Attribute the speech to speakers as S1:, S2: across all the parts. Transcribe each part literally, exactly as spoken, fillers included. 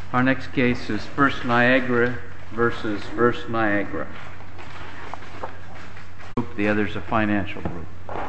S1: Our next case is First Niagara versus First Niagara. The other's a financial group.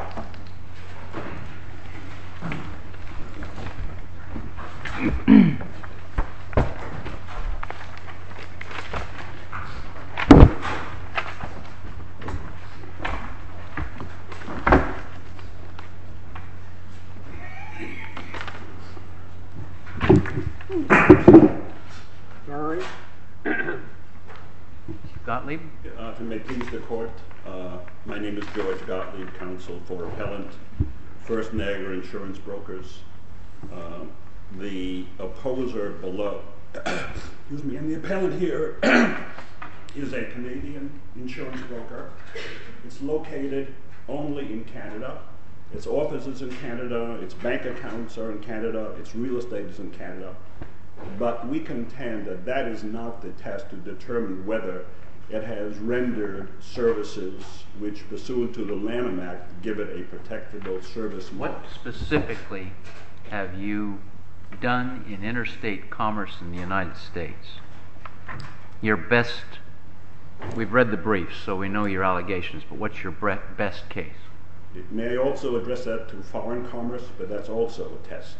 S1: Gottlieb?
S2: Uh, if it may please the court, uh, my name is George Gottlieb, counsel for appellant, First Niagara Insurance Brokers. Uh, the opposer below, excuse me, and the appellant here is a Canadian insurance broker. It's located only in Canada. Its offices in Canada, its bank accounts are in Canada, its real estate is in Canada. But we contend that that is not the test to determine whether it has rendered services which, pursuant to the Lanham Act, give it a protectable service mark.
S1: What specifically have you done in interstate commerce in the United States? Your best, we've read the briefs, so we know your allegations, but what's your best case?
S2: It may also address that to foreign commerce, but that's also a test.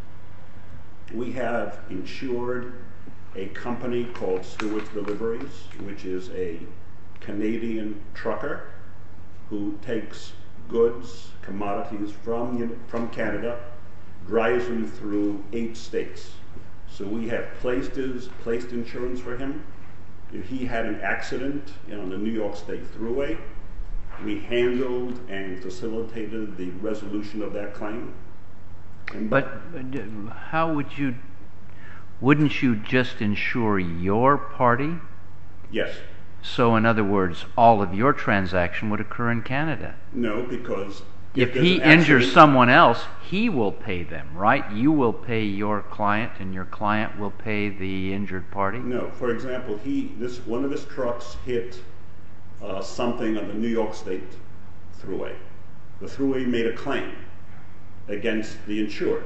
S2: We have insured a company called Stewart's Deliveries, which is a Canadian trucker who takes goods, commodities from, from Canada, drives them through eight states. So we have placed, his, placed insurance for him. If he had an accident on the New York State Thruway, we handled and facilitated the resolution of that claim. And
S1: but how would you, wouldn't you just insure your party?
S2: Yes.
S1: So in other words, all of your transaction would occur in Canada?
S2: No, because
S1: if, if he injures someone else, he will pay them, right? You will pay your client, and your client will pay the injured party?
S2: No. For example, he this one of his trucks hit uh, something on the New York State Thruway. The Thruway made a claim against the insured,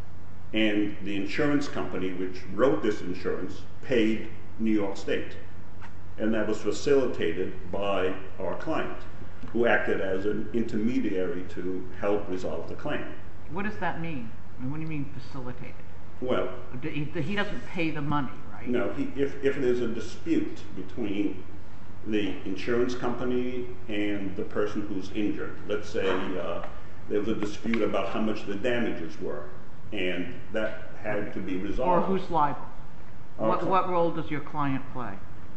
S2: and the insurance company which wrote this insurance paid New York State, and that was facilitated by our client, who acted as an intermediary to help resolve the claim.
S3: What does that mean? I mean, what do you mean facilitated?
S2: Well,
S3: he, he doesn't pay the money, right?
S2: No. He, if, if there's a dispute between the insurance company and the person who's injured, let's say uh, there was a dispute about how much the damages were, and that had to be resolved.
S3: Or who's liable? What, what role does your client play?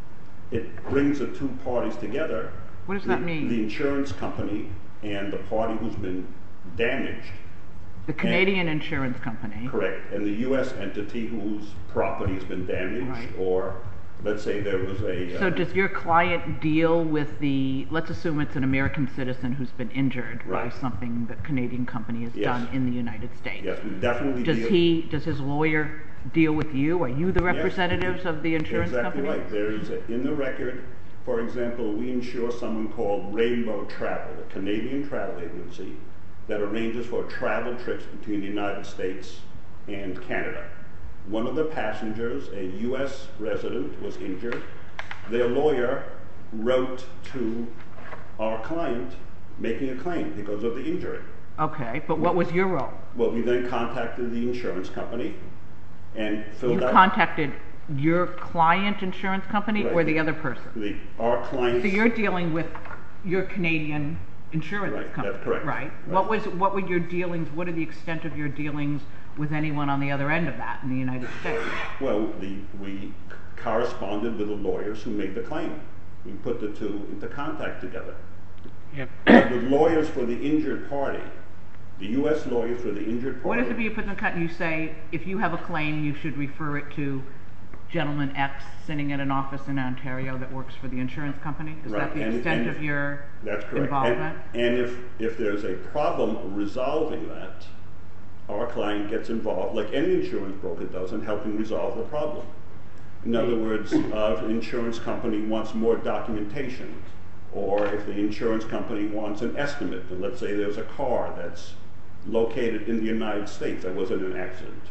S2: It brings the two parties together.
S3: What does
S2: the,
S3: that mean?
S2: The insurance company and the party who's been damaged.
S3: The Canadian and, insurance company.
S2: Correct. And the U S entity whose property has been damaged, right. Or let's say there was a...
S3: So
S2: uh,
S3: does your client deal with the, let's assume it's an American citizen who's been injured right. by something that Canadian company has
S2: yes.
S3: done in the United States.
S2: Yes, we definitely
S3: does
S2: deal.
S3: he, does his lawyer deal with you? Are you the representatives
S2: yes.
S3: of the insurance
S2: exactly
S3: company?
S2: Exactly right. There is, a, in the record, for example, we insure someone called Rainbow Travel, a Canadian travel agency that arranges for travel trips between the United States and Canada. One of the passengers, a U S resident, was injured. Their lawyer wrote to our client making a claim because of the injury.
S3: Okay, but what was your role?
S2: Well, we then contacted the insurance company and filled
S3: you
S2: out...
S3: You contacted your client insurance company
S2: right.
S3: or the other person?
S2: The, our client...
S3: So you're dealing with your Canadian insurance
S2: right,
S3: company,
S2: that's correct.
S3: Right?
S2: right?
S3: What was what were your dealings? What are the extent of your dealings with anyone on the other end of that in the United States?
S2: Well, the, we corresponded with the lawyers who made the claim. We put the two into contact together.
S3: Yep.
S2: The lawyers for the injured party, the U S lawyers for the injured party...
S3: What does it mean you put in the contact? You say, if you have a claim, you should refer it to gentleman X sitting at an office in Ontario that works for the insurance company? Is
S2: right.
S3: that the
S2: and,
S3: extent
S2: and
S3: of your
S2: that's correct.
S3: involvement?
S2: And, and if, if there's a problem resolving that, our client gets involved, like any insurance broker does, in helping resolve the problem. In other words, uh, if an insurance company wants more documentation, or if the insurance company wants an estimate, and let's say there's a car that's located in the United States that was in an accident,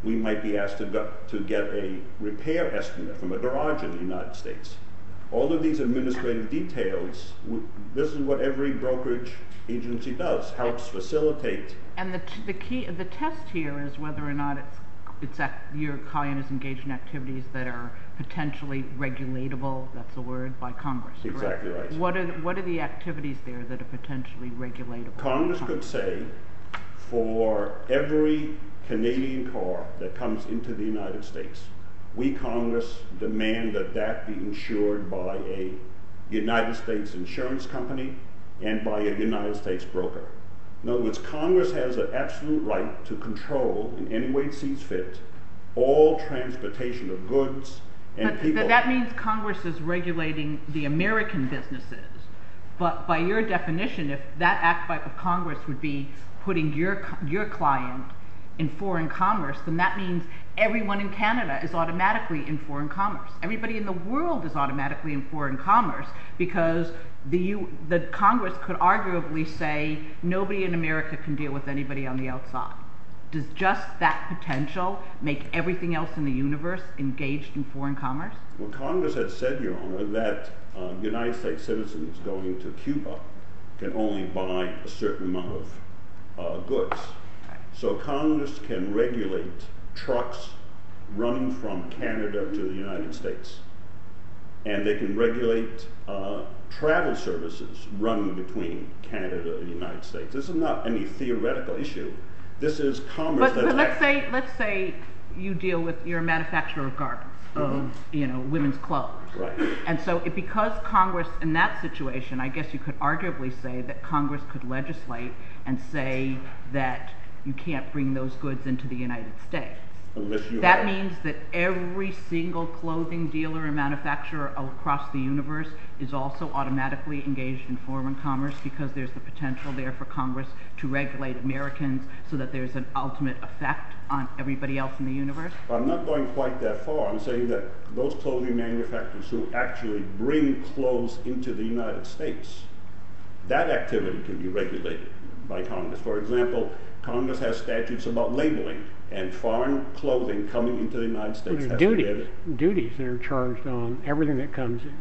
S2: we might be asked to, go, to get a repair estimate from a garage in the United States. All of these administrative details, this is what every brokerage agency does, helps facilitate.
S3: And the, the key, the test here is whether or not it's, it's act, your client is engaged in activities that are potentially regulatable, that's the word, by Congress. Correct?
S2: Exactly right.
S3: What are, what are the activities there that are potentially regulatable?
S2: Congress could say, for every Canadian car that comes into the United States, we, Congress, demand that that be insured by a United States insurance company and by a United States broker. In other words, Congress has an absolute right to control, in any way it sees fit, all transportation of goods and
S3: but
S2: people.
S3: But that means Congress is regulating the American businesses. But by your definition, if that act by, of Congress would be putting your your client in foreign commerce, then that means everyone in Canada is automatically in foreign commerce. Everybody in the world is automatically in foreign commerce because the, U, the Congress could arguably say nobody in America can deal with anybody on the outside. Does just that potential make everything else in the universe engaged in foreign commerce?
S2: Well, Congress had said, Your Honor, that uh, United States citizens going to Cuba can only buy a certain amount of uh, goods. So Congress can regulate trucks running from Canada to the United States. And they can regulate uh, travel services running between Canada and the United States. This is not any theoretical issue. This is commerce.
S3: But, but let's say let's say you deal with, you're a manufacturer of garments, mm-hmm. of you know women's clothes.
S2: Right.
S3: And so it, because Congress, in that situation, I guess you could arguably say that Congress could legislate and say that you can't bring those goods into the United States.
S2: Unless you
S3: that
S2: have.
S3: means that every single clothing dealer and manufacturer across the universe is also automatically engaged in foreign commerce because there's the potential there for Congress to regulate Americans so that there's an ultimate effect on everybody else in the universe?
S2: I'm not going quite that far. I'm saying that those clothing manufacturers who actually bring clothes into the United States, that activity can be regulated by Congress. For example, Congress has statutes about labeling, and foreign clothing coming into the United States
S4: There's
S2: has
S4: duties,
S2: to be
S4: duties that are charged on everything that comes in.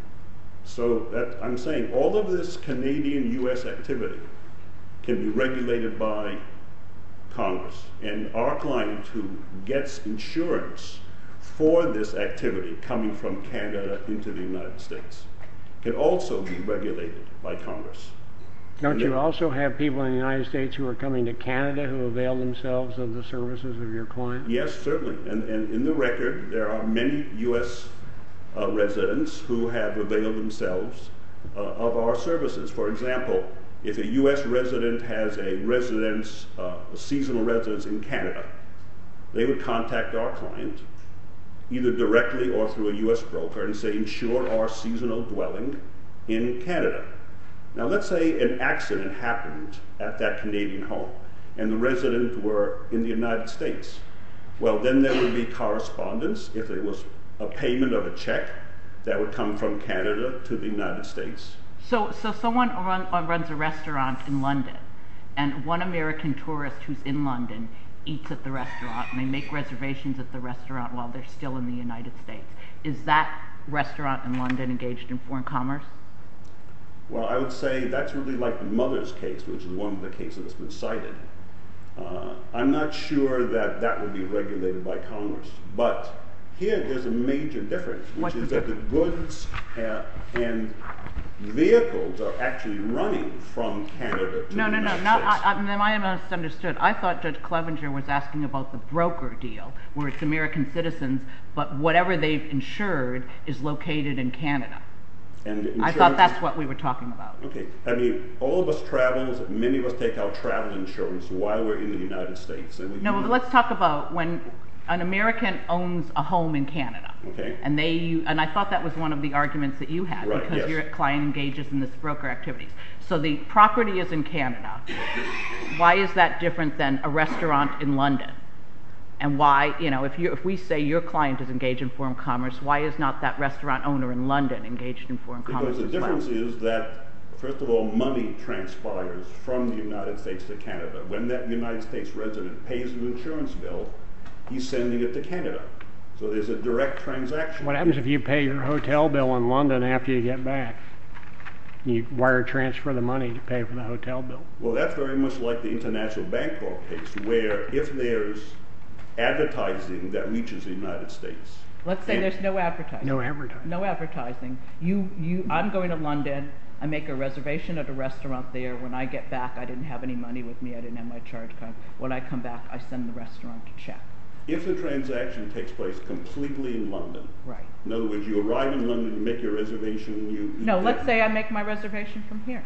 S2: So that I'm saying all of this Canadian U S activity can be regulated by Congress, and our client who gets insurance for this activity coming from Canada into the United States can also be regulated by Congress.
S4: Don't you also have people in the United States who are coming to Canada who avail themselves of the services of your client?
S2: Yes, certainly. And, and in the record, there are many U S uh, residents who have availed themselves uh, of our services. For example, if a U S resident has a residence, uh, a seasonal residence in Canada, they would contact our client, either directly or through a U S broker, and say, insure our seasonal dwelling in Canada. Now, let's say an accident happened at that Canadian home, and the resident were in the United States. Well, then there would be correspondence if there was a payment of a check that would come from Canada to the United States.
S3: So, so someone run, uh, runs a restaurant in London, and one American tourist who's in London eats at the restaurant, and they make reservations at the restaurant while they're still in the United States. Is that restaurant in London engaged in foreign commerce?
S2: Well, I would say that's really like the Mother's case, which is one of the cases that's been cited. Uh, I'm not sure that that would be regulated by Congress. But here there's a major difference, which
S3: What's
S2: is
S3: the
S2: that the goods uh, and vehicles are actually running from Canada to
S3: No,
S2: the
S3: no, no,
S2: United
S3: no.
S2: States.
S3: I, I, then I am misunderstood. I thought Judge Clevenger was asking about the broker deal, where it's American citizens, but whatever they've insured is located in Canada.
S2: And
S3: I thought that's what we were talking about.
S2: Okay. I mean, all of us travel, many of us take out travel insurance while we're in the United States. And we
S3: No,
S2: use-
S3: but let's talk about when an American owns a home in Canada.
S2: Okay.
S3: And they, and I thought that was one of the arguments that you had,
S2: Right,
S3: because
S2: yes.
S3: your client engages in this broker activities. So the property is in Canada. Why is that different than a restaurant in London? And why, you know, if you if we say your client is engaged in foreign commerce, why is not that restaurant owner in London engaged in foreign commerce
S2: Because the
S3: as well?
S2: difference is that, first of all, money transpires from the United States to Canada. When that United States resident pays an insurance bill, he's sending it to Canada. So there's a direct transaction.
S4: What happens if you pay your hotel bill in London after you get back? You wire transfer the money to pay for the hotel bill.
S2: Well, that's very much like the International Bancorp case, where if there's advertising that reaches the United States.
S3: Let's say there's no advertising.
S4: No advertising.
S3: No advertising. You, you, I'm going to London. I make a reservation at a restaurant there. When I get back, I didn't have any money with me. I didn't have my charge card. When I come back, I send the restaurant a check.
S2: If the transaction takes place completely in London,
S3: right.
S2: In other words, you arrive in London, you make your reservation, you eat
S3: No,
S2: there.
S3: let's say I make my reservation from here.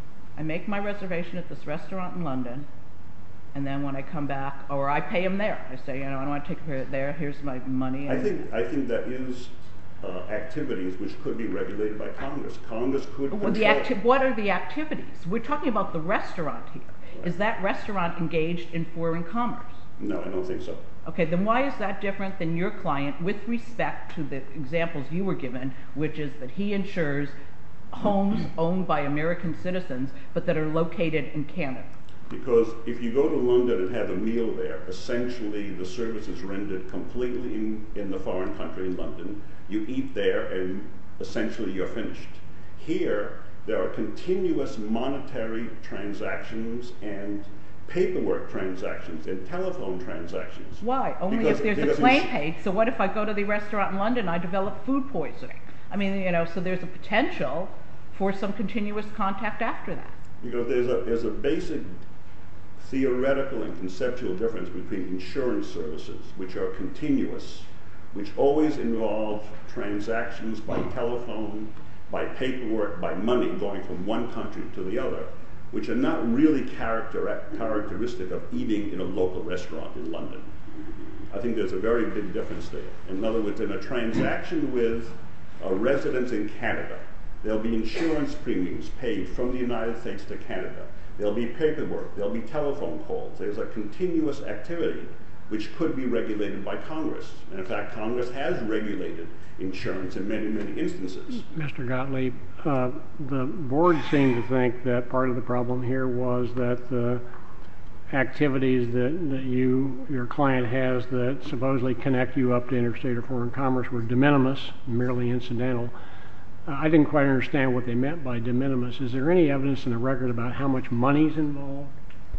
S3: I make my reservation at this restaurant in London, and then when I come back, or I pay them there. I say, you know, I don't want to take it there. Here's my money.
S2: I think I think that is uh, activities which could be regulated by Congress. Congress could
S3: Well, the acti- what are the activities? We're talking about the restaurant here. Right. Is that restaurant engaged in foreign commerce?
S2: No, I don't think so.
S3: Okay, then why is that different than your client with respect to the examples you were given, which is that he insures homes owned by American citizens but that are located in Canada?
S2: Because if you go to London and have a meal there, essentially the service is rendered completely in, in the foreign country in London. You eat there and essentially you're finished. Here, there are continuous monetary transactions and paperwork transactions and telephone transactions.
S3: Why? Only
S2: Because-
S3: if there's a
S2: because
S3: claim
S2: ins-
S3: paid. So what if I go to the restaurant in London and I develop food poisoning? I mean, you know, so there's a potential for some continuous contact after that.
S2: Because there's a, there's a basic theoretical and conceptual difference between insurance services, which are continuous, which always involve transactions by telephone, by paperwork, by money going from one country to the other, which are not really character, characteristic of eating in a local restaurant in London. I think there's a very big difference there. In other words, in a transaction with a resident in Canada, there'll be insurance premiums paid from the United States to Canada. There'll be paperwork, there'll be telephone calls. There's a continuous activity which could be regulated by Congress. And in fact, Congress has regulated insurance in many, many instances.
S4: Mister Gottlieb, uh, the board seemed to think that part of the problem here was that the activities that, that you, your client has that supposedly connect you up to interstate or foreign commerce were de minimis, merely incidental. Uh, I didn't quite understand what they meant by de minimis. Is there any evidence in the record about how much money's involved?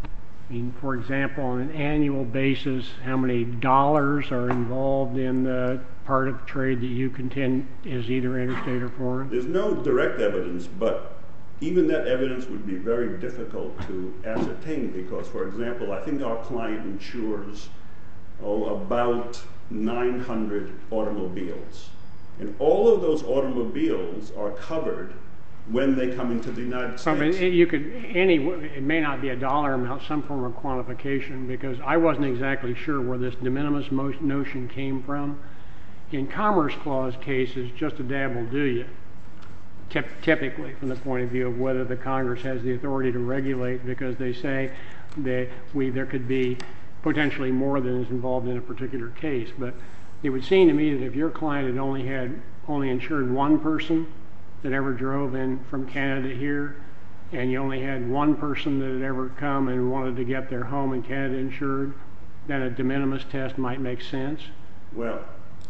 S4: I mean, for example, on an annual basis, how many dollars are involved in the part of trade that you contend is either interstate or foreign?
S2: There's no direct evidence, but even that evidence would be very difficult to ascertain because, for example, I think our client insures oh, about nine hundred automobiles. And all of those automobiles are covered when they come into the United States.
S4: I mean, it, you could, any, it may not be a dollar amount, some form of quantification, because I wasn't exactly sure where this de minimis mo- notion came from. In Commerce Clause cases, just a dab will do you, Typ- typically from the point of view of whether the Congress has the authority to regulate, because they say that we, there could be potentially more than is involved in a particular case. But it would seem to me that if your client had only had only insured one person that ever drove in from Canada here, and you only had one person that had ever come and wanted to get their home in Canada insured, then a de minimis test might make sense.
S2: Well,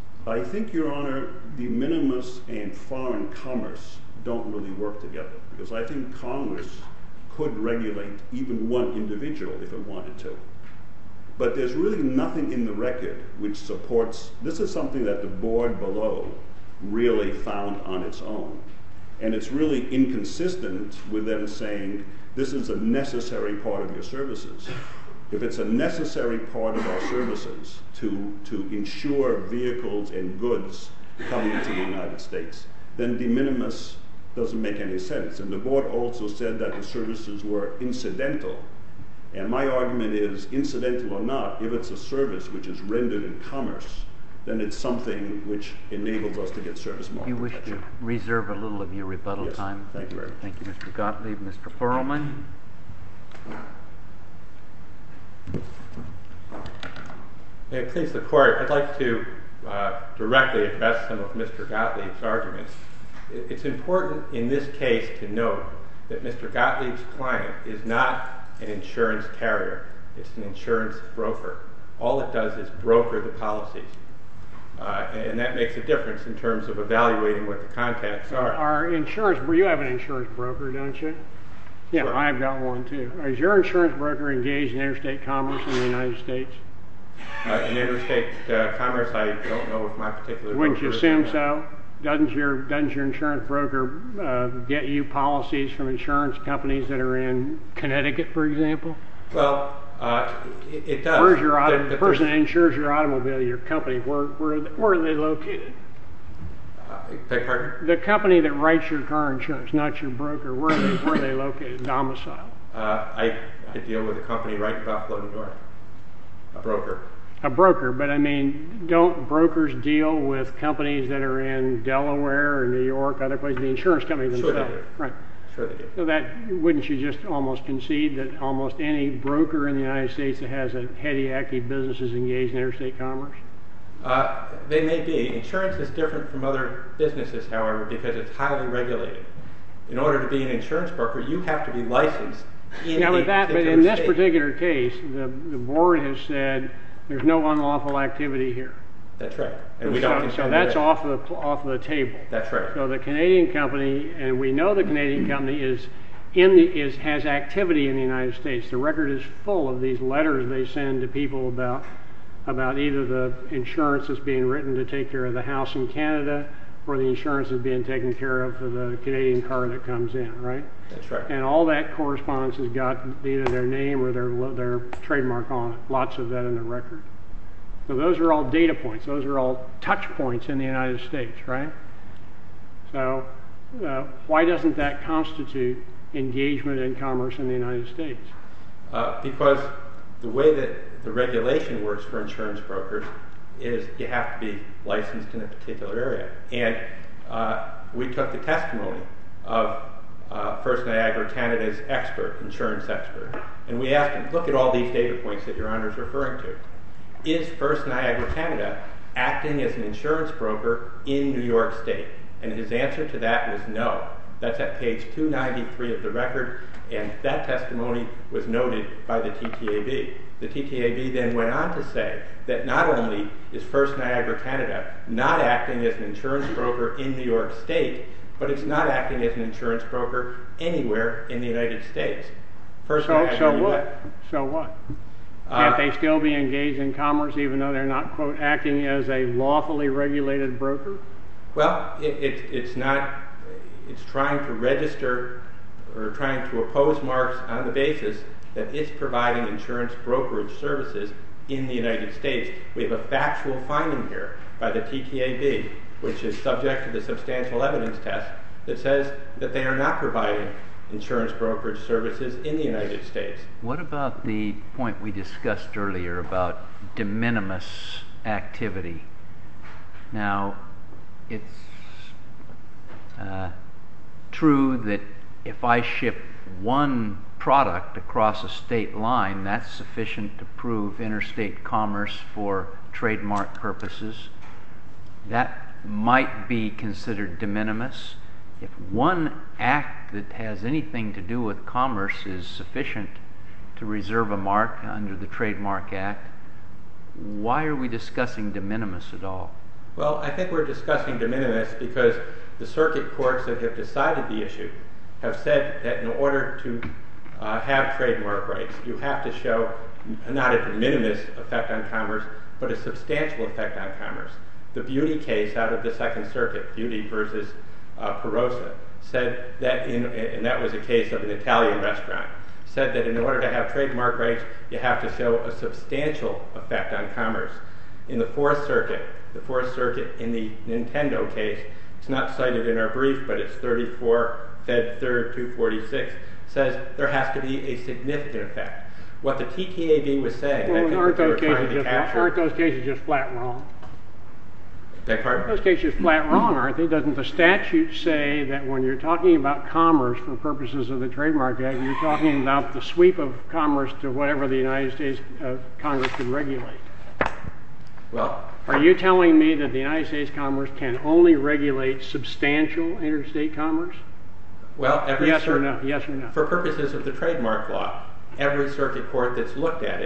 S2: I think, Your Honor, de minimis and foreign commerce don't really work together, because I think Congress could regulate even one individual if it wanted to. But there's really nothing in the record which supports, this is something that the board below really found on its own. And it's really inconsistent with them saying this is a necessary part of your services. If it's a necessary part of our services to, to insure vehicles and goods coming into the United States, then de minimis doesn't make any sense. And the board also said that the services were incidental. And my argument is, incidental or not, if it's a service which is rendered in commerce, then it's something which enables us to get service market
S1: You wish
S2: protection.
S1: to reserve a little of your rebuttal
S2: Yes,
S1: time?
S2: thank you very much.
S1: Thank you, Mister Gottlieb. Mister Perlman?
S5: May it please the Court, I'd like to uh, directly address some of Mister Gottlieb's arguments. It's important in this case to note that Mister Gottlieb's client is not an insurance carrier. It's an insurance broker. All it does is broker the policies. Uh, and that makes a difference in terms of evaluating what the contacts are.
S4: Our insurance, you have an insurance broker, don't you? Yeah,
S5: Sure.
S4: I've got one too. Is your insurance broker engaged in interstate commerce in the United States?
S5: Uh, in interstate uh, commerce, I don't know if my particular
S4: Wouldn't you
S5: broker is
S4: assume
S5: or not.
S4: so? Doesn't your doesn't your insurance broker uh, get you policies from insurance companies that are in Connecticut, for example?
S5: Well, uh, it, it does.
S4: Where's your auto,
S5: But-
S4: the
S5: but
S4: person that
S5: there's-
S4: insures your automobile, your company? Where where are they, where are they located?
S5: Uh, beg pardon?
S4: The company that writes your car insurance, not your broker. Where are they where are they located? Domicile.
S5: Uh, I, I deal with a company right in Buffalo, New York, a broker.
S4: A broker, but I mean, don't brokers deal with companies that are in Delaware or New York, other places? The insurance companies
S5: Sure
S4: themselves,
S5: they do.
S4: right?
S5: Sure they do.
S4: So that wouldn't you just almost concede that almost any broker in the United States that has a heady, active business is engaged in interstate commerce?
S5: Uh, they may be. Insurance is different from other businesses, however, because it's highly regulated. In order to be an insurance broker, you have to be licensed in
S4: Yeah,
S5: a
S4: but that, but
S5: particular
S4: in this
S5: state.
S4: particular case, the the board has said there's no unlawful activity here.
S5: That's right. And we don't
S4: So,
S5: contend
S4: so
S5: with
S4: that's
S5: it.
S4: off of the off of the table.
S5: That's right.
S4: So the Canadian company, and we know the Canadian company is in the is has activity in the United States. The record is full of these letters they send to people about about either the insurance that's being written to take care of the house in Canada, or the insurance that's being taken care of for the Canadian car that comes in, right?
S5: That's right.
S4: And all that correspondence has got either their name or their their trademark on it. Lots of that in the record. So those are all data points. Those are all touch points in the United States, right? So uh, why doesn't that constitute engagement in commerce in the United States?
S5: Uh, because the way that the regulation works for insurance brokers is you have to be licensed in a particular area. And uh, we took the testimony of uh, First Niagara Canada's expert, insurance expert, and we asked him, look at all these data points that Your Honor is referring to. Is First Niagara Canada acting as an insurance broker in New York State? And his answer to that was no. That's at page two ninety-three of the record, and that testimony was noted by the T T A B. The T T A B then went on to say that not only is First Niagara Canada not acting as an insurance broker in New York State, but it's not acting as an insurance broker anywhere in the United States. First
S4: So,
S5: Niagara,
S4: so
S5: U S
S4: what? So what?
S5: Uh,
S4: Can't they still be engaged in commerce even though they're not, quote, acting as a lawfully regulated broker?
S5: Well, it, it, it's not, it's trying to register or trying to oppose marks on the basis that it's providing insurance brokerage services in the United States. We have a factual finding here by the T T A B, which is subject to the substantial evidence test, that says that they are not providing insurance brokerage services in the United States.
S1: What about the point we discussed earlier about de minimis activity? Now, it's uh, true that if I ship one product across a state line, that's sufficient to prove interstate commerce for trademark purposes. That might be considered de minimis. If one act that has anything to do with commerce is sufficient to reserve a mark under the Trademark Act, why are we discussing de minimis at all?
S5: Well, I think we're discussing de minimis because the circuit courts that have decided the issue have said that in order to uh, have trademark rights, you have to show not a de minimis effect on commerce, but a substantial effect on commerce. The Beauty case out of the Second Circuit, Beauty versus uh, Perosa, said that, in, and that was a case of an Italian restaurant, said that in order to have trademark rights, you have to show a substantial effect on commerce. In the Fourth Circuit, the Fourth Circuit in the Nintendo case, it's not cited in our brief, but it's thirty-four Fed third two forty-six, says there has to be a significant effect. What the T T A B was saying,
S4: Well,
S5: I think
S4: aren't,
S5: what they were
S4: those
S5: trying
S4: cases
S5: to
S4: just,
S5: capture...
S4: aren't those cases just flat wrong?
S5: Beg pardon?
S4: Those cases flat wrong, aren't they? Doesn't the statute say that when you're talking about commerce for purposes of the Trademark Act, you're talking about the sweep of commerce to whatever the United States uh, Congress could regulate?
S5: Well,
S4: Are you telling me that the United States Commerce can only regulate substantial interstate commerce?
S5: well, every
S4: Yes or
S5: cir-
S4: no? Yes or no?
S5: For purposes of the trademark law, every circuit court that's looked at it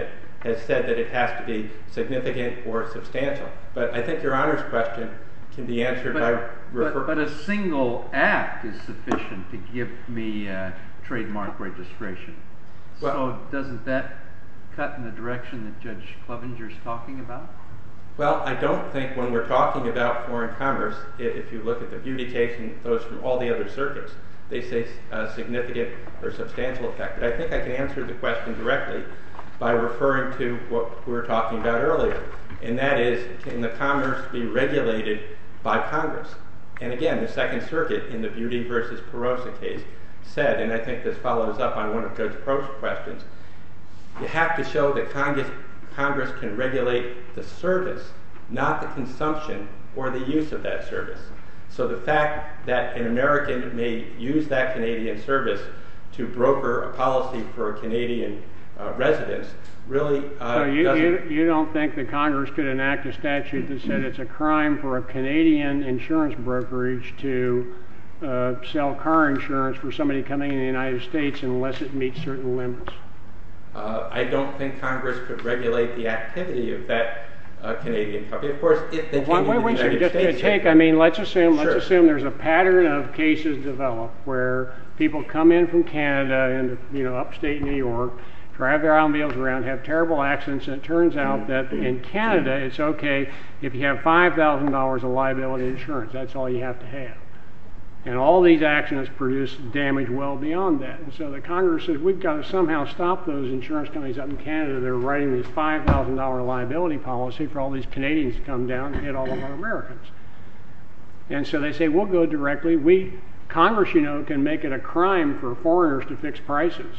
S5: has said that it has to be significant or substantial. But I think Your Honor's question can be answered
S1: but,
S5: by
S1: but,
S5: refer-
S1: but a single act is sufficient to give me uh, trademark registration.
S5: Well,
S1: so doesn't that cut in the direction that Judge Clevenger's talking about?
S5: Well, I don't think when we're talking about foreign commerce, if you look at the Beauty case and those from all the other circuits, they say uh, significant or substantial effect. But I think I can answer the question directly by referring to what we were talking about earlier, and that is, can the commerce be regulated by Congress? And again, the Second Circuit in the Beauty versus Perosa case said, and I think this follows up on one of Judge Prost's questions, you have to show that Congress, Congress can regulate the service, not the consumption or the use of that service. So the fact that an American may use that Canadian service to broker a policy for a Canadian uh, residence really uh,
S4: so you,
S5: doesn't...
S4: you, you don't think that Congress could enact a statute that said it's a crime for a Canadian insurance brokerage to uh, sell car insurance for somebody coming in the United States unless it meets certain limits?
S5: Uh, I don't think Congress could regulate the activity of that uh, Canadian company. Of course, if they
S4: Well,
S5: came
S4: wait,
S5: into
S4: wait
S5: the
S4: a second.
S5: United
S4: Just to
S5: States...
S4: take, I mean, let's assume,
S5: Sure.
S4: let's assume there's a pattern of cases developed where people come in from Canada into, you know, upstate New York, drive their automobiles around, have terrible accidents, and it turns out that in Canada it's okay if you have five thousand dollars of liability insurance. That's all you have to have. And all these accidents produce damage well beyond that. And so the Congress says we've got to somehow stop those insurance companies up in Canada that are writing this five thousand dollars liability policy for all these Canadians to come down and hit all of our Americans. And so they say, we'll go directly. We, Congress, you know, can make it a crime for foreigners to fix prices,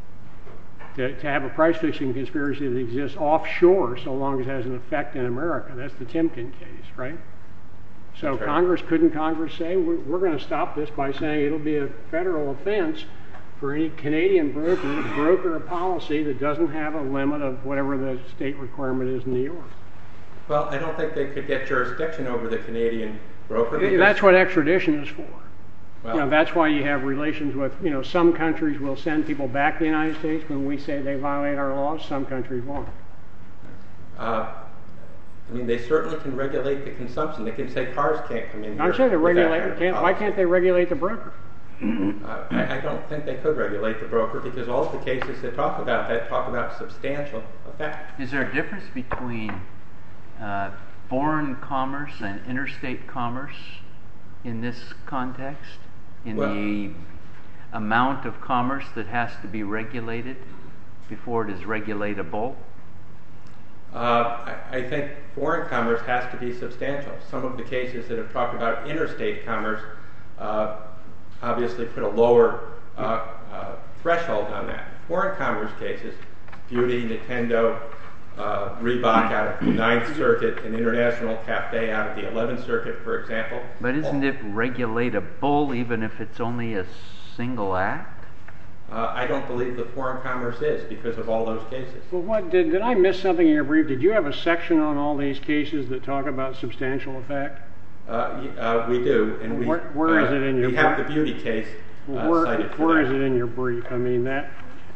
S4: to, to have a price-fixing conspiracy that exists offshore so long as it has an effect in America. That's the Timken case, right? So
S5: That's right.
S4: Congress, couldn't Congress say, we're, we're going to stop this by saying it'll be a federal offense for any Canadian broker to broker a policy that doesn't have a limit of whatever the state requirement is in New York?
S5: Well, I don't think they could get jurisdiction over the Canadian broker. because-
S4: That's what extradition is for.
S5: Well,
S4: You know, that's why you have relations with, you know, some countries will send people back to the United States when we say they violate our laws, some countries won't.
S5: uh, I mean, they certainly can regulate the consumption. They can say cars can't come in here.
S4: I'm saying the
S5: with that
S4: regulator
S5: kind of
S4: can't, why
S5: policy.
S4: can't they regulate the broker?
S5: Uh, I, I don't think they could regulate the broker because all of the cases that talk about that talk about substantial effect.
S1: Is there a difference between uh, foreign commerce and interstate commerce in this context? In
S5: Well-
S1: the amount of commerce that has to be regulated before it is regulatable?
S5: Uh, I, I think foreign commerce has to be substantial. Some of the cases that have talked about interstate commerce uh, obviously put a lower uh, uh, threshold on that. Foreign commerce cases, Beauty, Nintendo, uh, Reebok out of the Ninth Circuit, and International Cafe out of the Eleventh Circuit, for example.
S1: But isn't it regulatable even if it's only a single act?
S5: Uh, I don't believe the foreign commerce is because of all those cases.
S4: Well, what, did, did I miss something in your brief? Did you have a section on all these cases that talk about substantial effect?
S5: Uh, y- uh, we do, and we
S4: Where- where
S5: uh,
S4: is it in your
S5: we have the
S4: book?
S5: Beauty case uh,
S4: Where,
S5: cited for
S4: where
S5: that.
S4: is it in your brief? I mean, that...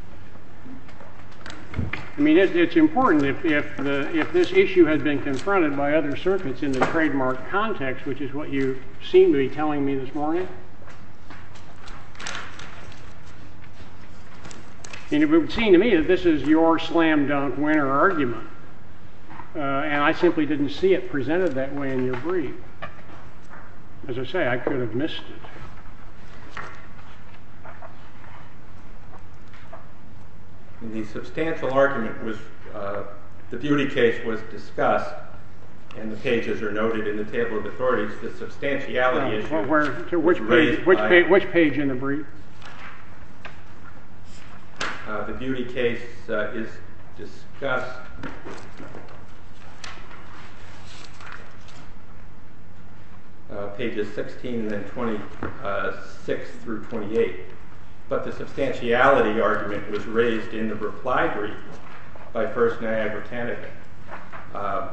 S4: I mean, it, it's important if, if, the, if this issue had been confronted by other circuits in the trademark context, which is what you seem to be telling me this morning. And it would seem to me that this is your slam dunk winner argument. Uh, and I simply didn't see it presented that way in your brief. As I say, I could have missed it.
S5: The substantial argument was, uh, the Beauty case was discussed, and the pages are noted in the table of authorities. The substantiality issue
S4: Well, where, to which
S5: was
S4: page?
S5: raised
S4: Which
S5: by-
S4: page? Which page in the brief?
S5: Uh, the Beauty case uh, is discussed uh, pages sixteen and then twenty-six through twenty-eight. But the substantiality argument was raised in the reply brief by First Niagara Tanaka, uh,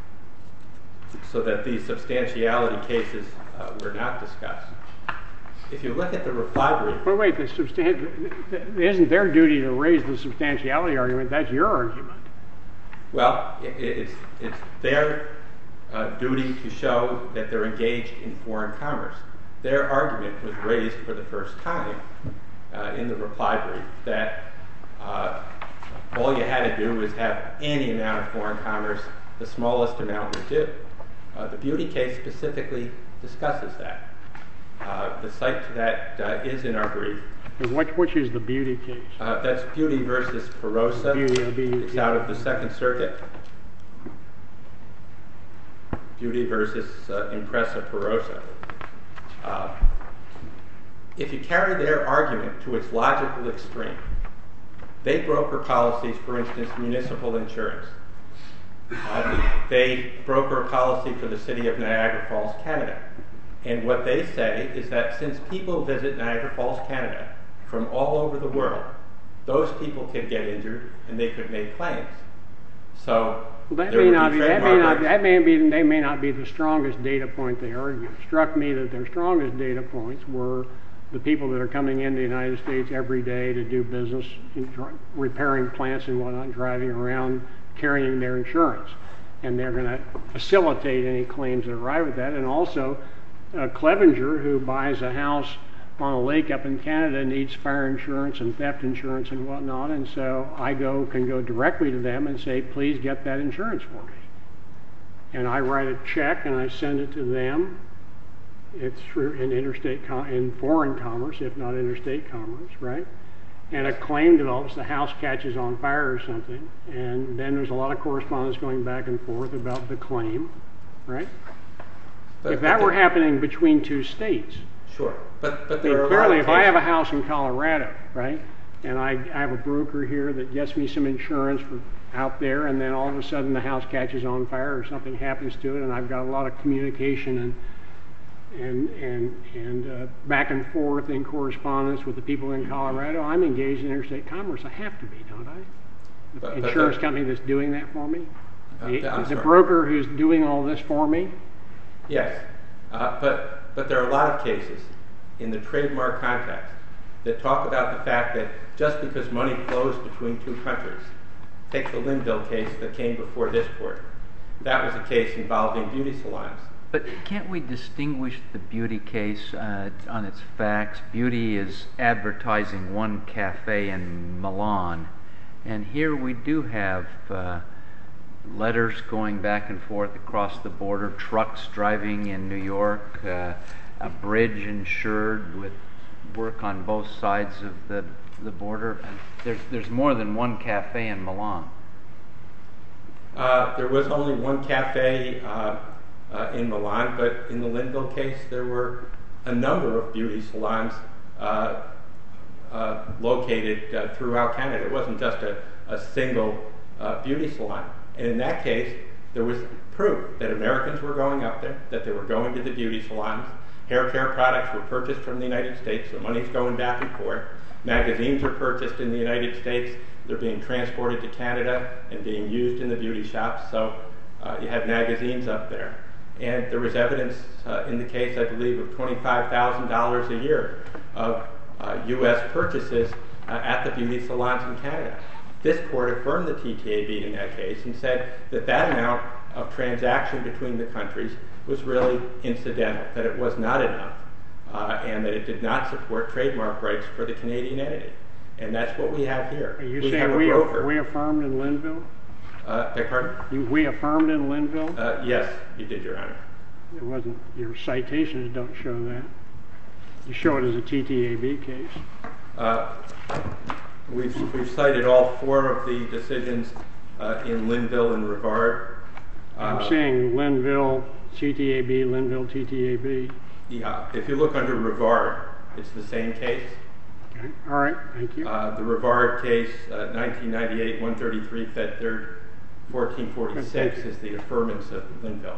S5: so that these substantiality cases uh, were not discussed. if you look at the reply brief.
S4: But wait, the substan- it isn't their duty to raise the substantiality argument. That's your argument.
S5: Well, it, it's it's their uh, duty to show that they're engaged in foreign commerce. Their argument was raised for the first time uh, in the reply brief that uh, all you had to do was have any amount of foreign commerce, the smallest amount would do. Uh, the Beauty case specifically discusses that. Uh, the cite to that uh, is in our brief.
S4: And what, which is the Beauty case?
S5: Uh, that's Beauty versus Perosa.
S4: Beauty, uh, Beauty.
S5: It's out of the Second Circuit. Beauty versus uh, Impresa Perosa. Uh, if you carry their argument to its logical extreme, they broker policies, for instance, municipal insurance. Uh, they broker a policy for the city of Niagara Falls, Canada. And what they say is that since people visit Niagara Falls, Canada from all over the world, those people could get injured and they could make claims. So
S4: well, that
S5: there
S4: may
S5: would
S4: not
S5: be
S4: be that may
S5: trademark
S4: not
S5: rights.
S4: that may be they may not be the strongest data point they argue. It struck me that their strongest data points were the people that are coming into the United States every day to do business, in dr- repairing plants and whatnot, driving around carrying their insurance, and they're going to facilitate any claims that arrive at that. And also, uh, Clevenger, who buys a house on a lake up in Canada, needs fire insurance and theft insurance and whatnot, and so I go can go directly to them and say, please get that insurance for me. And I write a check and I send it to them. It's through in interstate com- in foreign commerce, if not interstate commerce, right? And a claim develops, the house catches on fire or something, and then there's a lot of correspondence going back and forth about the claim, right?
S5: But,
S4: if that
S5: but
S4: were
S5: the,
S4: happening between two states,
S5: sure, but but
S4: I
S5: there
S4: mean,
S5: are
S4: clearly,
S5: a
S4: if
S5: lot of
S4: I have a
S5: cases-
S4: house in Colorado, right, and I, I have a broker here that gets me some insurance for out there, and then all of a sudden the house catches on fire or something happens to it, and I've got a lot of communication and and and and uh, back and forth in correspondence with the people in Colorado, I'm engaged in interstate commerce. I have to be, don't I? The
S5: But- but
S4: insurance
S5: the-
S4: company that's doing that for me,
S5: Uh,
S4: the,
S5: I'm
S4: the
S5: sorry.
S4: broker who's doing all this for me.
S5: Yes, uh, but but there are a lot of cases in the trademark context that talk about the fact that just because money flows between two countries, take the Linville case that came before this court. That was a case involving beauty salons.
S1: But can't we distinguish the Beauty case uh, on its facts? Beauty is advertising one cafe in Milan, and here we do have uh, letters going back and forth across the border, trucks driving in New York, uh, a bridge insured with work on both sides of the the border. There's there's more than one cafe in Milan.
S5: Uh, there was only one cafe uh, uh, in Milan, but in the Linville case, there were a number of beauty salons uh, uh, located uh, throughout Canada. It wasn't just a, a single uh, beauty salon. And in that case, there was proof that Americans were going up there, that they were going to the beauty salons. Hair care products were purchased from the United States, so money's going back and forth. Magazines are purchased in the United States. They're being transported to Canada and being used in the beauty shops. So uh, you have magazines up there. And there was evidence uh, in the case, I believe, of twenty-five thousand dollars a year of uh, U S purchases uh, at the beauty salons in Canada. This court affirmed the T T A B in that case and said that that amount of transaction between the countries was really incidental, that it was not enough, uh, and that it did not support trademark rights for the Canadian entity. And that's what we have here.
S4: Are you
S5: we
S4: saying
S5: have a
S4: we,
S5: broker.
S4: we affirmed in Linville?
S5: Uh, beg pardon?
S4: You, we affirmed in Linville?
S5: Uh, yes, you did, Your Honor.
S4: It wasn't, your citations don't show that. You show it as a T T A B case.
S5: Uh, we've, we've cited all four of the decisions uh, in Linville and Rivard.
S4: I'm
S5: Uh,
S4: saying Linville, T T A B, Linville, T T A B.
S5: Yeah, if you look under Rivard, it's the same case.
S4: Okay, all right, thank you.
S5: Uh, the Rivard case, uh, nineteen ninety-eight, one thirty-three, Fed Third, fourteen forty-six, is the affirmance of Linville.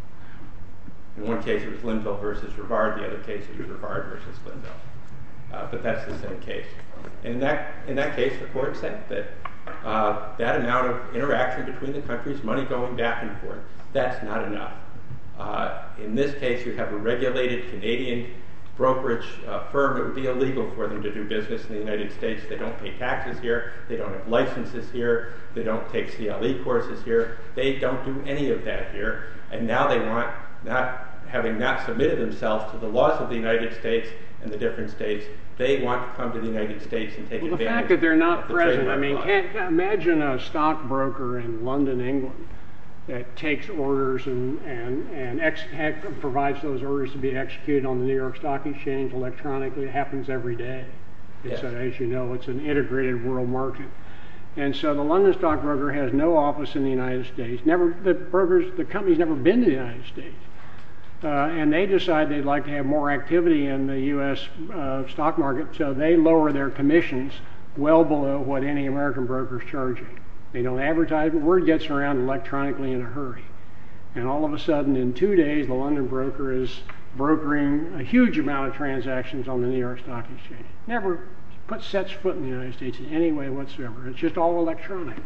S5: In one case, it was Linville versus Rivard. The other case, it was Rivard versus Linville. Uh, but that's the same case. And in that in that case, the court said that uh, that amount of interaction between the countries, money going back and forth, that's not enough. Uh, in this case, you have a regulated Canadian brokerage uh, firm, it would be illegal for them to do business in the United States. They don't pay taxes here. They don't have licenses here. They don't take C L E courses here. They don't do any of that here. And now they want, not having not submitted themselves to the laws of the United States and the different states, they want to come to the United States and take
S4: well,
S5: advantage.
S4: The fact that they're not
S5: of the
S4: present, I
S5: trademark
S4: mean,
S5: law.
S4: can't imagine a stockbroker in London, England, that takes orders and and and ex- provides those orders to be executed on the New York Stock Exchange electronically. It happens every day. It's
S5: Yes.
S4: a, as you know, it's an integrated world market. And so the London stockbroker has no office in the United States. Never, the brokers, the company's never been to the United States. Uh, and they decide they'd like to have more activity in the U S uh, stock market, so they lower their commissions well below what any American broker is charging. They don't advertise, but word gets around electronically in a hurry. And all of a sudden, in two days, the London broker is brokering a huge amount of transactions on the New York Stock Exchange. Never put sets foot in the United States in any way whatsoever. It's just all electronic.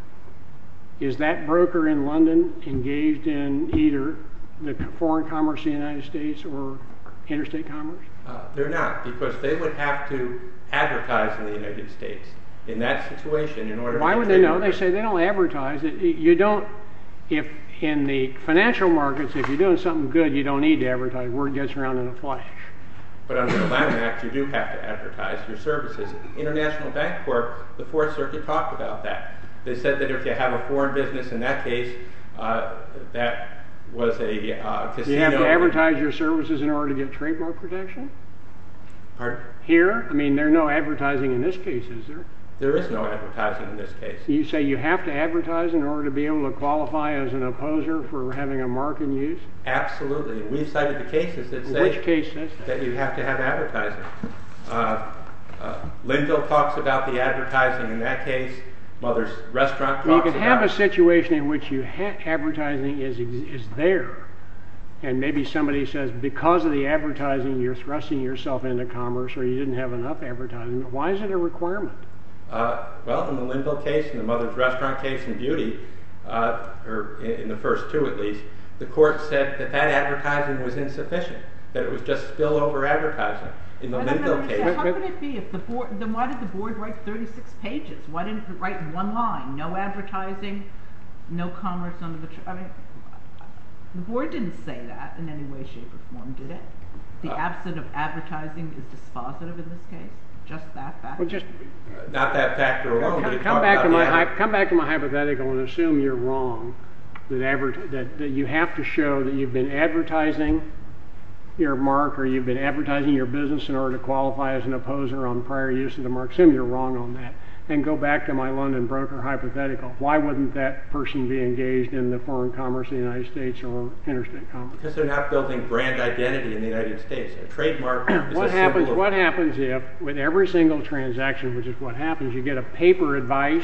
S4: Is that broker in London engaged in either the foreign commerce of the United States or interstate commerce?
S5: Uh, they're not, because they would have to advertise in the United States in that situation in order
S4: Why
S5: to
S4: would
S5: get
S4: they know?
S5: trademark.
S4: They say they don't advertise it. You don't, if in the financial markets, if you're doing something good, you don't need to advertise. Word gets around in a flash.
S5: But under the Lanham Act, you do have to advertise your services. International Bank Corp, the Fourth Circuit talked about that. They said that if you have a foreign business, in that case, uh, that was a uh, casino.
S4: You have to advertise your services in order to get trademark protection?
S5: Pardon?
S4: Here? I mean, there's no advertising in this case, is there?
S5: There is no advertising in this case.
S4: You say you have to advertise in order to be able to qualify as an opposer for having a mark in use?
S5: Absolutely. And we've cited the cases that say
S4: Which case says that?
S5: that you have to have advertising. Uh, uh, Linville talks about the advertising in that case. Mother's Restaurant talks
S4: You
S5: about
S4: can have a situation in which you ha- advertising is is there, and maybe somebody says because of the advertising you're thrusting yourself into commerce, or you didn't have enough advertising. Why is it a requirement?
S5: Uh, well, in the Linville case, in the Mother's Restaurant case, in Beauty, uh, or in, in the first two at least, the court said that that advertising was insufficient, that it was just spillover advertising. In the
S3: I don't
S5: Linville
S3: understand.
S5: case,
S3: How could it be if the board? Then why did the board write thirty-six pages? Why didn't it write one line? No advertising, no commerce under the. Tr- I mean, the board didn't say that in any way, shape, or form, did it? The
S5: Uh,
S3: absence of advertising is dispositive in this case. Just that fact.
S4: Well, just
S5: not that factor alone, but
S4: come,
S5: it
S4: come
S5: talked
S4: back to
S5: about
S4: my
S5: the
S4: hy-
S5: adver-
S4: come back to my hypothetical and assume you're wrong. That, adver- that that you have to show that you've been advertising your mark, or you've been advertising your business in order to qualify as an opposer on prior use of the mark. Assume you're wrong on that, and go back to my London broker hypothetical. Why wouldn't that person be engaged in the foreign commerce of the United States or interstate commerce?
S5: because they're not building brand identity in the United States. A trademark is
S4: What
S5: a
S4: happens?
S5: symbol of
S4: What happens if, with every single transaction, which is what happens, you get a paper advice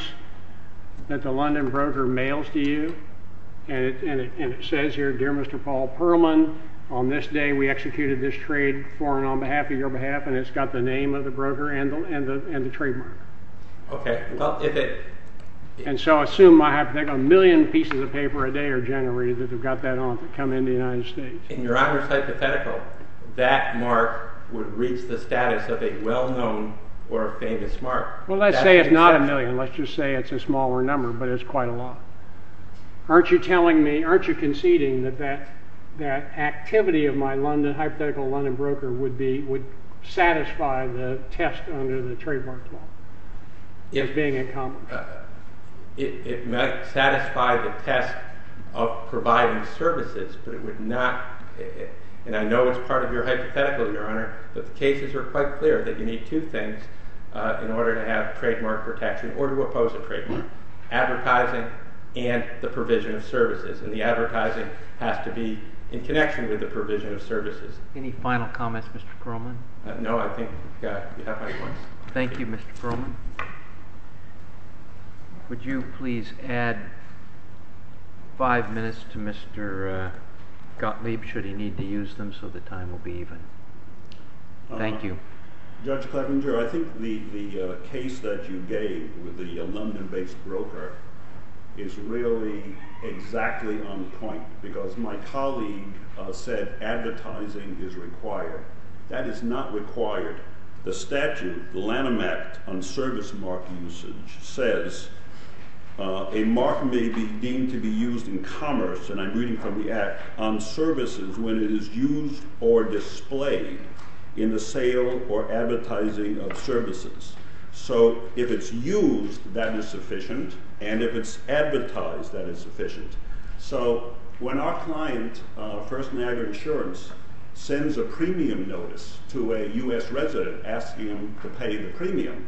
S4: that the London broker mails to you, and it and it, and it says here, "Dear Mister Paul Perlman, on this day we executed this trade for and on behalf of your behalf," and it's got the name of the broker and the and the and the trademark.
S5: Okay, well, if it,
S4: And so assume my hypothetical, a million pieces of paper a day are generated that have got that on it that come into the United States.
S5: in your honor's hypothetical, that mark would reach the status of a well-known or a famous mark.
S4: Well, let's
S5: That's
S4: say
S5: an
S4: it's not a
S5: exception.
S4: million. Let's just say it's a smaller number, but it's quite a lot. Aren't you telling me, aren't you conceding that that, that activity of my London, hypothetical London broker would be, would satisfy the test under the trademark law as
S5: If,
S4: being in commerce?
S5: uh, it, it might satisfy the test of providing services, but it would not, and I know it's part of your hypothetical, Your Honor, but the cases are quite clear that you need two things uh, in order to have trademark protection or to oppose a trademark: advertising and the provision of services. And the advertising has to be in connection with the provision of services.
S1: Any final comments, Mister Perlman?
S5: Uh, no, I think uh, you have my points.
S1: Thank you, Mister Perlman. Would you please add five minutes to Mister Uh, Gottlieb, should he need to use them, so the time will be even? Thank
S2: Uh,
S1: you.
S2: Judge Clevenger, I think the, the uh, case that you gave with the uh, London-based broker is really exactly on point, because my colleague uh, said advertising is required. That is not required. The statute, the Lanham Act on service mark usage, says uh, a mark may be deemed to be used in commerce, and I'm reading from the Act, on services when it is used or displayed in the sale or advertising of services. So if it's used, that is sufficient, and if it's advertised, that is sufficient. So when our client, uh, First Niagara Insurance, sends a premium notice to a U S resident asking him to pay the premium,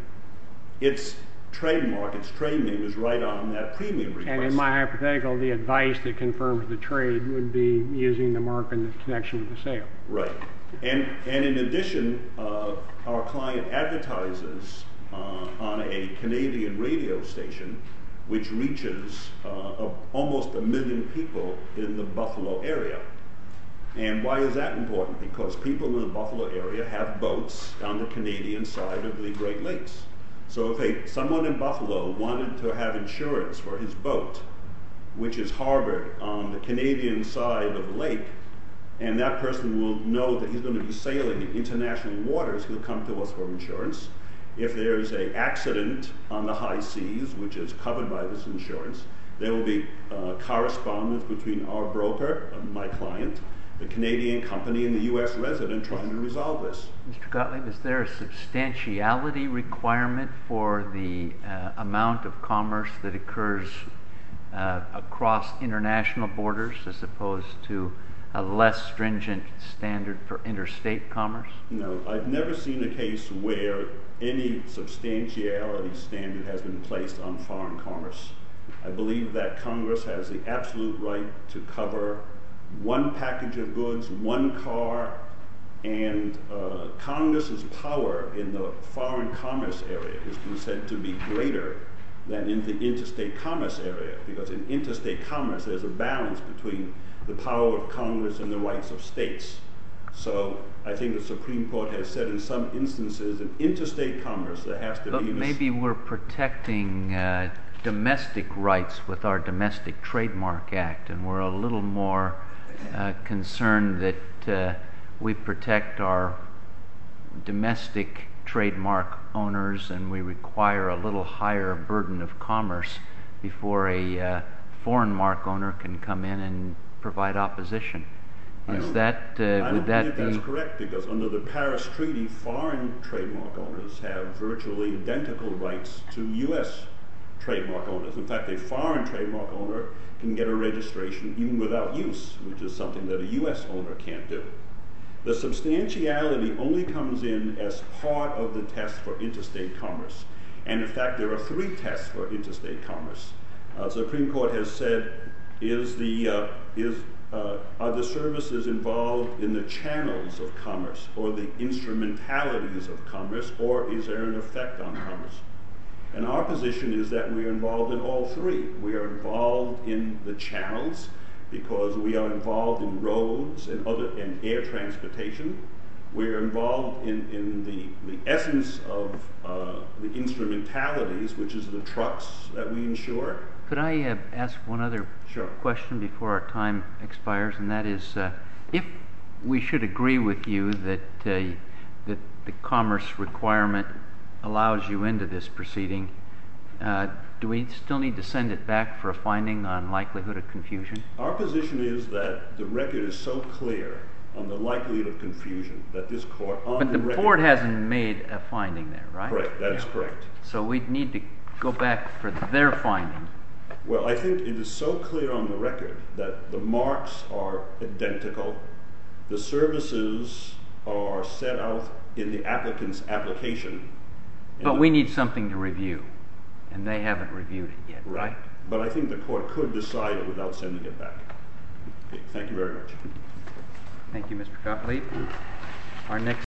S2: its trademark, its trade name is right on that premium request.
S4: And in my hypothetical, the advice that confirms the trade would be using the mark in connection with the sale.
S2: Right. And, and in addition, uh, our client advertises uh, on a Canadian radio station which reaches uh, a, almost a million people in the Buffalo area. And why is that important? Because people in the Buffalo area have boats on the Canadian side of the Great Lakes. So if a, someone in Buffalo wanted to have insurance for his boat, which is harbored on the Canadian side of the lake, and that person will know that he's going to be sailing in international waters, he'll come to us for insurance. If there's an accident on the high seas, which is covered by this insurance, there will be uh, correspondence between our broker, uh, my client, the Canadian company, and the U S resident trying to resolve this.
S1: Mister Gottlieb, is there a substantiality requirement for the uh, amount of commerce that occurs uh, across international borders as opposed to a less stringent standard for interstate commerce?
S2: No, I've never seen a case where any substantiality standard has been placed on foreign commerce. I believe that Congress has the absolute right to cover one package of goods, one car, and uh, Congress's power in the foreign commerce area has been said to be greater than in the interstate commerce area, because in interstate commerce there's a balance between the power of Congress and the rights of states. So I think the Supreme Court has said in some instances in interstate commerce there has to
S1: but
S2: be...
S1: But maybe we're protecting uh, domestic rights with our Domestic Trademark Act, and we're a little more uh, concerned that uh, we protect our domestic trademark owners and we require a little higher burden of commerce before a uh, foreign mark owner can come in and provide opposition. Is that, uh,
S2: I
S1: would
S2: don't
S1: that
S2: believe
S1: be...
S2: that's correct, because under the Paris Treaty, foreign trademark owners have virtually identical rights to U S trademark owners. In fact, a foreign trademark owner can get a registration even without use, which is something that a U S owner can't do. The substantiality only comes in as part of the test for interstate commerce. And in fact, there are three tests for interstate commerce. Uh, the Supreme Court has said, is the, uh, is, uh, are the services involved in the channels of commerce or the instrumentalities of commerce, or is there an effect on commerce? And our position is that we are involved in all three. We are involved in the channels because we are involved in roads and other and air transportation. We are involved in, in the, the essence of uh, the instrumentalities, which is the trucks that we insure.
S1: Could I uh, ask one other
S2: Sure.
S1: question before our time expires, and that is, uh, if we should agree with you that, uh, that the commerce requirement allows you into this proceeding, uh, do we still need to send it back for a finding on likelihood of confusion?
S2: Our position is that the record is so clear on the likelihood of confusion that this court on
S1: But the
S2: record,
S1: board hasn't made a finding there, right?
S2: correct, that is correct.
S1: So we'd need to go back for their finding.
S2: Well, I think it is so clear on the record that the marks are identical, the services are set out in the applicant's application.
S1: But we need something to review, and they haven't reviewed it yet, right?
S2: Right. But I think the court could decide it without sending it back. Okay, thank you very much.
S1: Thank you, Mister Gottlieb. Our next